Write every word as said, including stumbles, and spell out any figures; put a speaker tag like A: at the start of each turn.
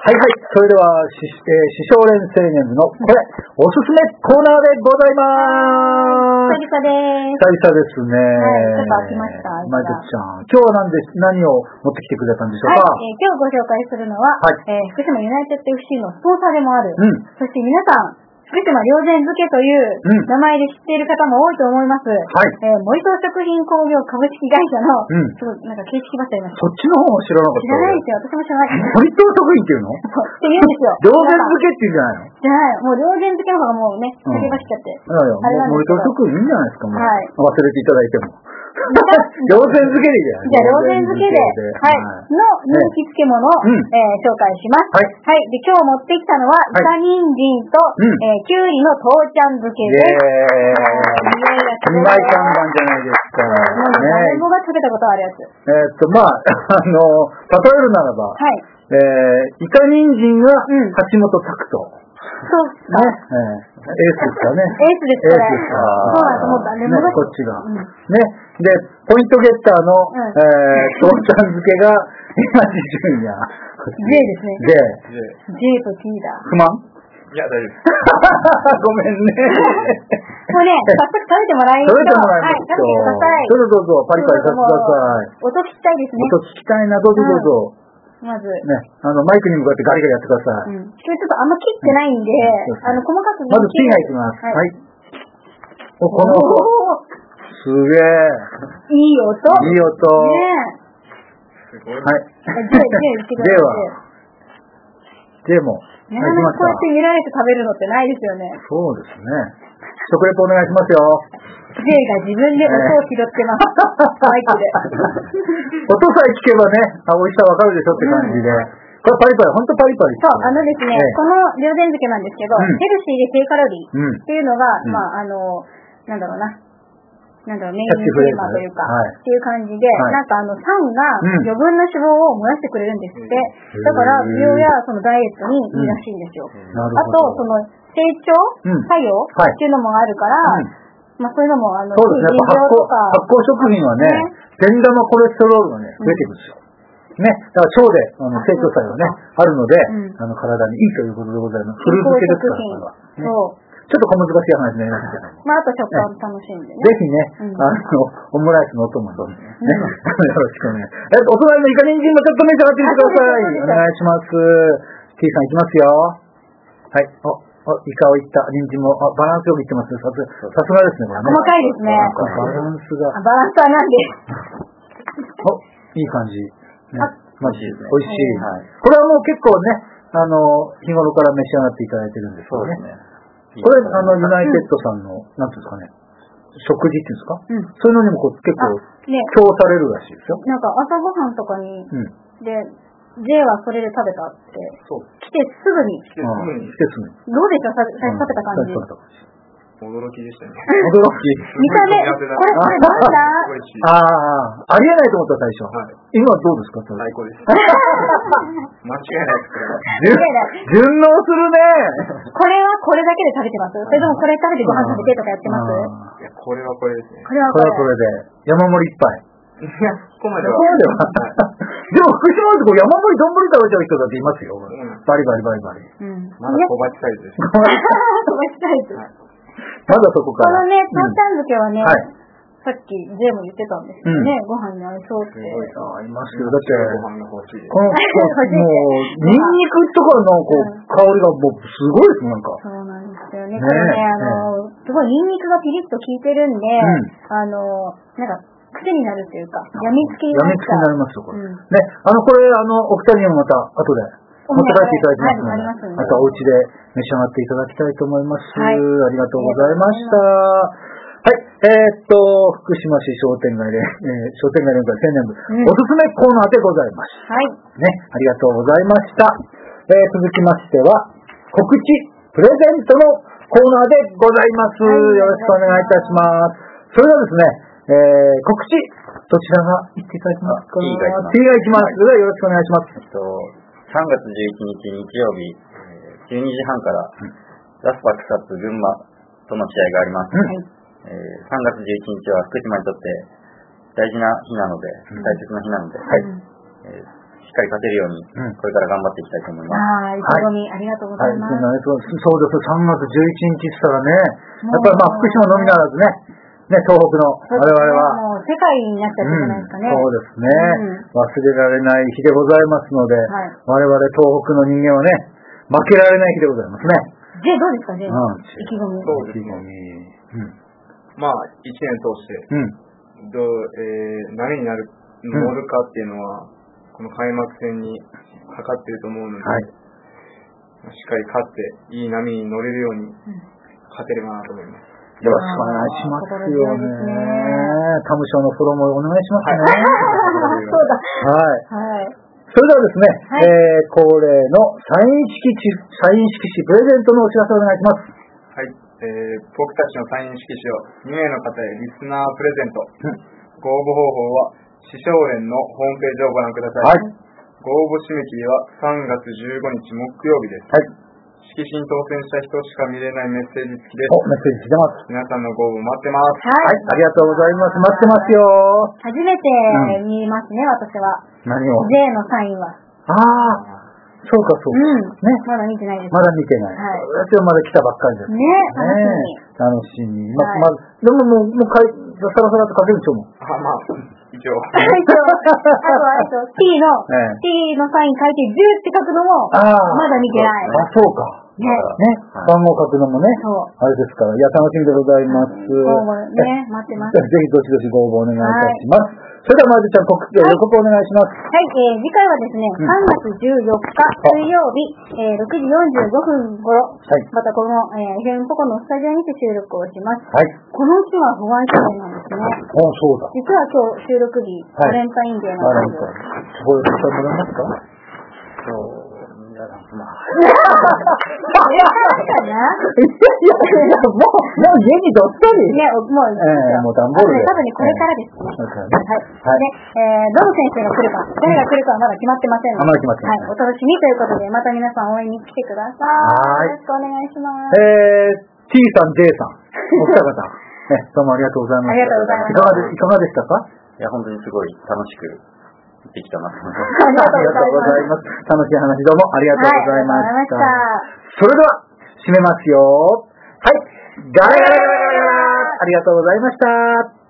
A: はいはい。それでは、し、えー、師匠連青年部の、これ、おすすめコーナーでございまーす。
B: 久々でーす。
A: 久々ですね。
B: はい、ちょっと飽きました。
A: マイケツちゃん。今日は何で、何を持ってきてくれたんでしょうか。
B: はい、えー、今日ご紹介するのは、はい、えー、福島ユナイテッド エフシー のスポンサーでもある。うん。そして皆さん、福島良善漬けという名前で知っている方も多いと思います。はい。えー、森藤食品工業株式会社の、うん。ちょっとなんか形式ばっかり言いました。
A: そっちの方も知らなかった。
B: 知らないですよ。私も知らないです。
A: 森藤食品っていうの
B: って言うんですよ。
A: 良善漬けって言うんじゃないの？
B: じゃない。もう良善漬けの方がもうね、先走っちゃって。
A: うん、いやいや、森藤食品いいんじゃないですか、もう。はい。忘れていただいても。良善漬けでいいじゃない。
B: じゃあ、良善漬けで、はい、の人気漬物を、えー、紹介します。はい。はい。で、今日持ってきたのは、イカ人参と、えー、きゅうりの豆ちゃん漬けです。
A: にまい看板じゃないですか。
B: 誰もが食べたことあるやつ。
A: えっと、まあ、あの、例えるならば、はい。えー、イカ人参が橋本拓人。
B: そうか。
A: ね。エースですかね。
B: エースですか。エースですか。そうだと思った。
A: ね、こっちが。ね。で、ポイントゲッターの、えー、豆ちゃん漬けが、今地順や。
B: J ですね。J。J と T だ。
A: 不満？
C: いや、大丈夫です。
A: ごめんね。
B: もうね、早速食べてもらいましょう。
A: 食べてもらいましょう。はい、食べてください。どうぞどうぞ、パリパリさせてください。
B: 音聞きたいですね。
A: 音聞きたいな、どうぞどうぞ。
B: まず。
A: ね、あの、マイクに向かってガリガリやってください。
B: うん。今日ちょっとあんま切ってないんで、あの、細かく。
A: まずピンがいきます。はい。お、この、すげえ。
B: いい音。
A: いい音。
B: ね
A: え。はい。J、J、J は J も。
B: なかなかこうやって見られて食べるのってないですよね。
A: そうですね。食レポお願いしますよ。
B: J が自分で音を拾ってます。マイクで。
A: 音さえ聞けばね、あ、美味しさわかるでしょって感じで。これパリパリ、ほんとパリパリ。
B: そう、あのですね、この良善漬けなんですけど、ヘルシーで低カロリーっていうのが、まあ、あの、なんだろうな。なんだろう、メインテーマというか、っていう感じで、なんかあの、酸が余分な脂肪を燃やしてくれるんですって。だから、美容やそのダイエットにいいらしいんですよ。あと、その、成長作用っていうのもあるから、まあそういうのも、あの、
A: そうですね。発酵、発酵食品はね、善玉コレステロールがね、増えていくんですよ。ね。だから腸で、あの、成長作用がね、あるので、あの、体にいいということでございます。フル漬けですから、そう。ちょっと小難しい話になりましたけど。
B: まあ、あと食感楽しんでね。
A: ぜひね、あの、オムライスのお供とね、よろしくお願いします。えっと、お隣のイカ人参もちょっと召し上がってみてください。お願いします。T さんいきますよ。はい。お、お、イカをいった。人参も、あ、バランスよくいってますね。さす、さすがですね、これね。
B: 細かいですね。
A: バランスが。
B: バランスはなんで
A: お、いい感じ。ね、マジで。美味しい。これはもう結構ね、あの、日頃から召し上がっていただいてるんですよね。これ、あの、ユナイテッドさんの、なんていうんですかね、食事っていうんですか、そういうのにもこう結構、供されるらしいですよ。
B: なんか朝ごはんとかに、で、J はそれで食べたって、来てすぐに。
A: 来てすぐに。
B: どうでした最初食べた感じ。
C: 驚きでしたね。
A: 驚き。
B: 見た目、これ、これなんだ
A: ああ、ありえないと思った最初。はい、今はどうですか最
C: 高です。間違いないです
A: 。順応するね。
B: これはこれだけで食べてます？それともこれ食べてご飯食べてとかやってます？
C: いや、これはこれですね。
B: これはこれ。
A: これはこれで。山盛り一杯。
C: いや、ここまでは。
A: ここまでは。でも、福島ってこう山盛り丼食べちゃう人だっていますよ。バリバリバリバリ。
C: うん。まだ小鉢サイズです。
B: 小鉢サイズ。
A: まだそこから。
B: このね、豆ちゃん漬けはね、さっき J も言ってたんですけどね、ご飯に合いそうって。
A: ありますけど、だって、
C: ご飯が欲しいです。
A: この、もう、ニンニクとかのこう香りがもうすごいです、なんか。
B: そうなんですよね。これね、あの、すごいニンニクがピリッと効いてるんで、あの、なんか、癖になるっていうか、やみつきになっちゃう。
A: やみつきになりますよ、これ。ね、あの、これ、あの、お二人にもまた、後で、持って帰っていただきますので、またお家で召し上がっていただきたいと思います。ありがとうございました。はい、えー、っと、福島市商店街で、えー、商店街連合青年部、おすすめコーナーでございます。
B: はい。
A: ね、ありがとうございました。えー、続きましては、告知、プレゼントのコーナーでございます。よろしくお願いいたします。それではですね、えー、告知、どちらが言っていただけますか？ T が行きます。よろしくお願いします。
D: えっと、さんがつじゅういちにち日曜日、じゅうにじはんから、ラスパ草津群馬との試合があります。うん、えー、さんがつじゅういちにちは福島にとって大事な日なので、大切な日なので、はい、えー、一かり勝てるように、これから頑張っていきたいと思います。
B: ああ、意気込み、ありがとうございます。
A: そうです、さんがつじゅういちにちって言ったらね、やっぱりまあ福島のみならずね、ね、東北の我々は、
B: もう世界になっちゃったじゃないですかね。
A: そうですね、忘れられない日でございますので、我々東北の人間はね、負けられない日でございますね。
B: J どうですか、J？ 意気込み。
C: そうですね。まあ、一年通して、どう、えー、何になる、乗るかっていうのは、この開幕戦にかかっていると思うので、はい、しっかり勝って、いい波に乗れるように勝てればなと思います。
A: よろしくお願いしますよね。タムショーのフォローもお願いしますね。
B: そうだ。
A: はい。はい。それではですね、はい、えー、恒例のサイン色紙、サイン色紙プレゼントのお知らせをお願いします。
C: はい。えー、僕たちのサイン色紙をにめいの方へリスナープレゼント。うん、ご応募方法は、師匠連のホームページをご覧ください。はい。ご応募締め切りはさんがつじゅうごにち木曜日です。はい。色紙に当選した人しか見れないメッセージ付きです。
A: お、メッセージ来てます。
C: 皆さんのご応募待ってます。
A: はい。はい、ありがとうございます。待ってますよ。
B: 初めて見ますね、うん、私は。
A: 何を
B: J のサインは。
A: ああ。そうかそうか。うん。
B: ね。まだ見てないです。
A: まだ見てない。はい。私はまだ来たばっかりです。
B: ね。
A: 楽しみ。楽しみ。ま、ま、でももう、もうかい、さらさらと書けるでしょうもん。
C: あ、まあ、一応。
B: 一応。あと、あと、T の、ええ、T のサイン書いてじゅうって書くのも、まだ見てない。
A: あ、そうか。ね。ね。番号書くのもね。そう。あれですから。いや、楽しみでございます。
B: 応募ね、待ってます。
A: ぜひどしどしご応募お願いいたします。それでは、まずちゃん、告知、予告お願いします。
B: はい、えー、次回はですね、さんがつじゅうよっか水曜日、えー、ろくじよんじゅうごふん頃、はい、またこの、えー、エフエム ポコのスタジオにて収録をします。はい。この日は不安症なんですね。
A: あ、そうだ。
B: 実は今日収録日、バレンタインデーなんですよ。
A: ご予約してもらえますか？
D: そう。まあ。
B: いやいや、
A: もう、もう家にどっさり。
B: いや、もう、
A: えー、もう段ボールで。
B: 多分ね、これからですね。はい。で、えー、どの選手が来るか、誰が来るかはまだ決まってませんので。
A: あ、まだ決まってません。
B: はい、お楽しみということで、また皆さん応援に来てください。よろしくお願いします。
A: えー、T さん、J さん、お二方、ね、どうもありがとうございました。
B: ありがとうございます。
A: いかがで、いかがでしたか？
D: いや、本当にすごい楽しくできたなと思います。
B: ありがとうございます。
A: 楽しい話どうもありがとうございました。
B: はい、
A: それでは、締めますよ。はい。ガラガラガラガラガラありがとうございました。